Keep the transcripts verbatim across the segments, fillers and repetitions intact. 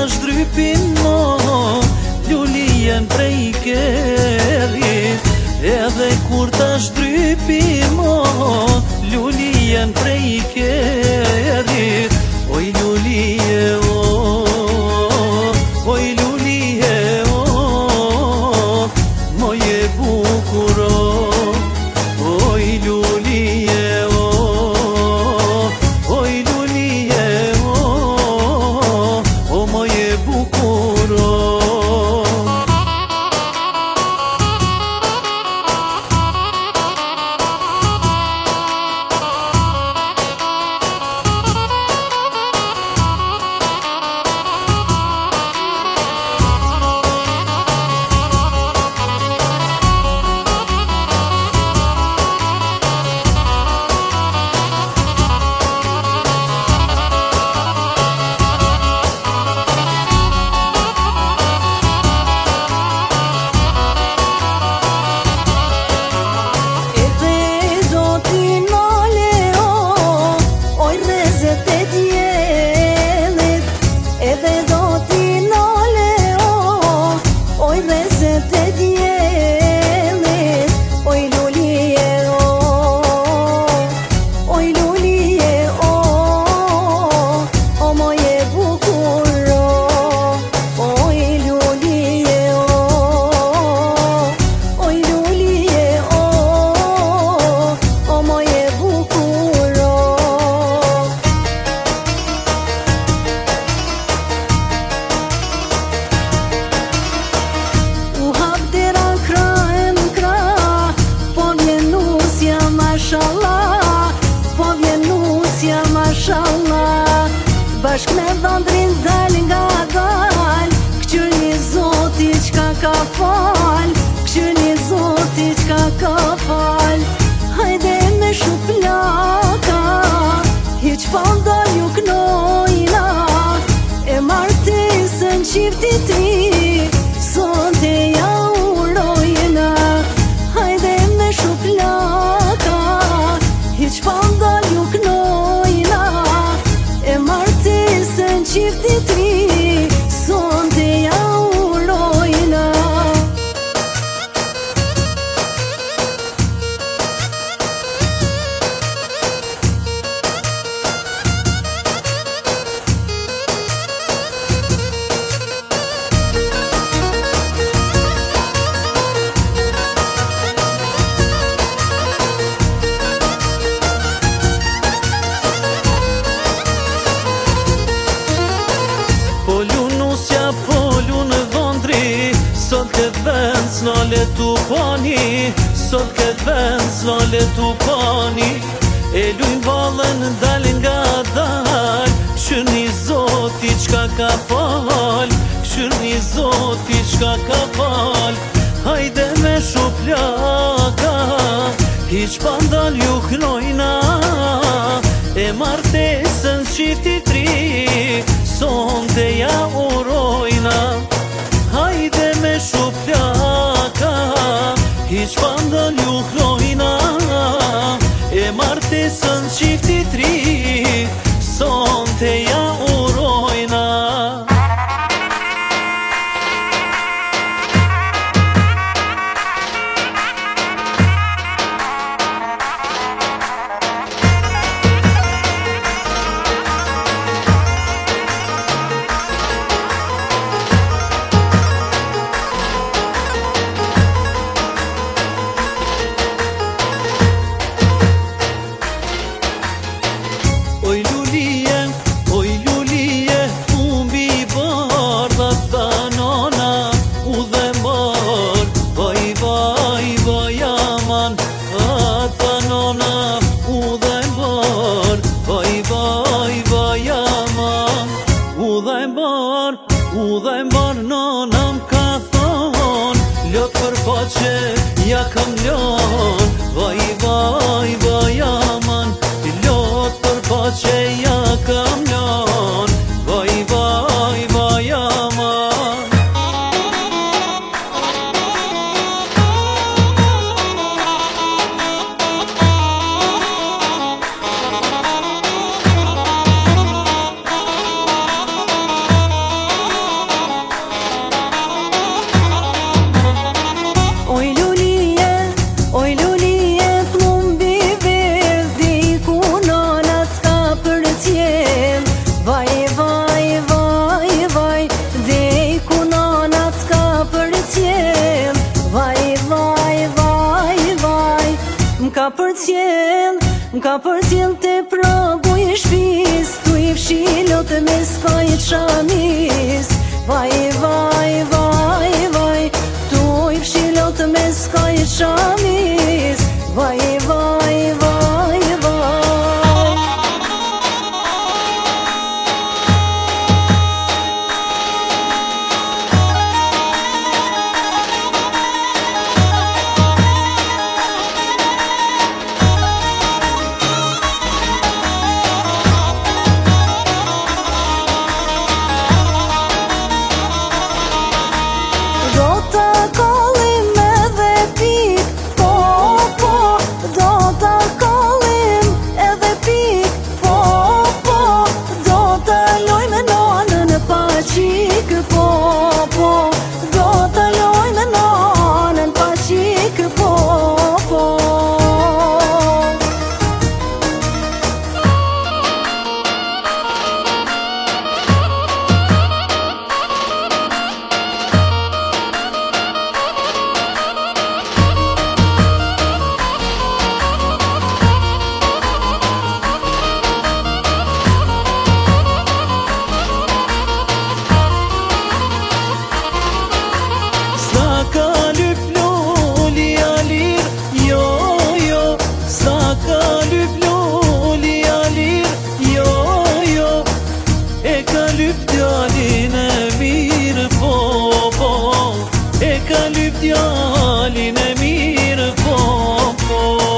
shdrypin mo, lulien prej kerit. Edhe kur ta shdrypin mo, lulien prej kerit. Oj lulie o, oj lulie o, moje bukuro. Oj lulie o, oj lulie o, o moje bukuro. Bashk me dhëndrin dal nga dal, këqyni zoti qka ka fal, këqyni zoti qka ka fal. Hajde me shuplaka, hiq pa ndal ju knojna, e martesën qifti tri, sonte ja urojna. Hajde me shuplaka, hiq pa ndal ju knojna, e martesën qifti tri, sonte ja urojna. Sot këtë vend s'nale t'u pani, sot këtë vend s'nale t'u pani. E lujnë valën dal nga dal, këshirni zoti qka ka fal, këshirni zoti qka ka fal. Hajde me shuplaka, hiq pa ndal ju knojna, e martesën qifti tri, sonte ja urojna. Hajde me shuplaka, hiq pa ndal ju knojna, e martesën qifti tri, sonte ja urojna. M'ka për t'jel të pragu i shpis, tu i fshilot e me s'ka i qamis. Vaj, vaj, vaj, vaj, tu i fshilot e me s'ka i qamis. Vaj, vaj, vaj, vaj. Djalin e mirë po po.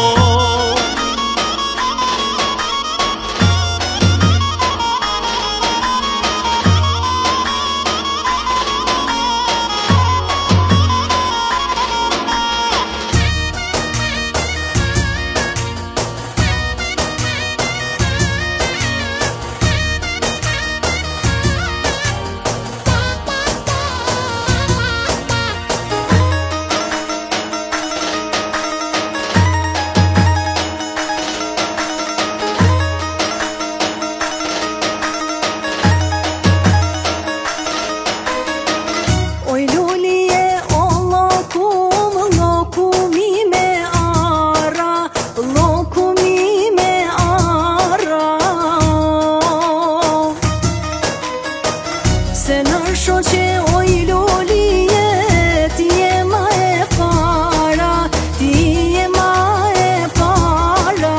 Se në shoqe o i lulije, ti je ma e para, ti je ma e para.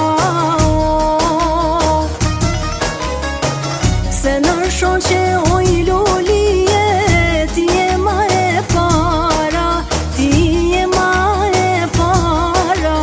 Se në shoqe o i lulije, ti je ma e para, ti je ma e para.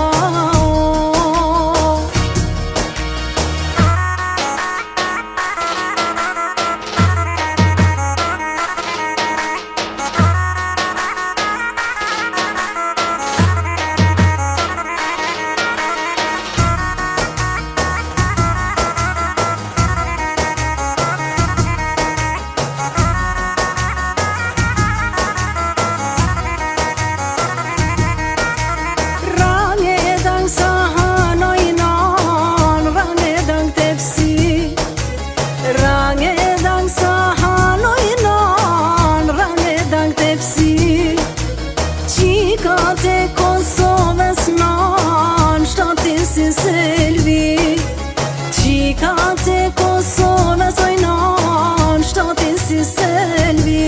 Qikate Kosovës nan, shtatin si selvi. Qikate Kosovës oj nan, shtatin si selvi.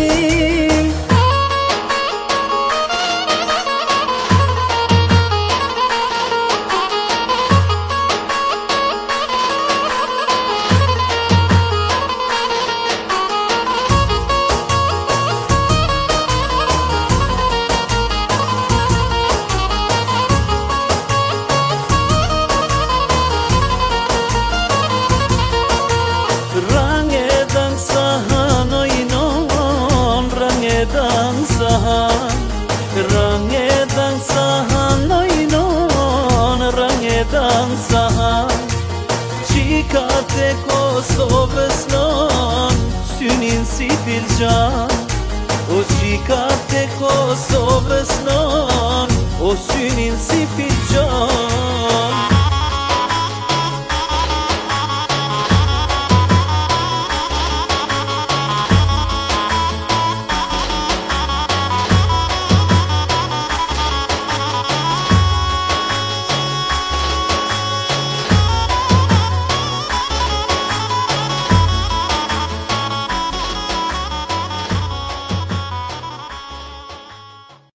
Rangedan sahan noinon, rangedan sahan. Qikat e Kosovës non, synin si filxan. O qikat e Kosovës non, o synin si filxan.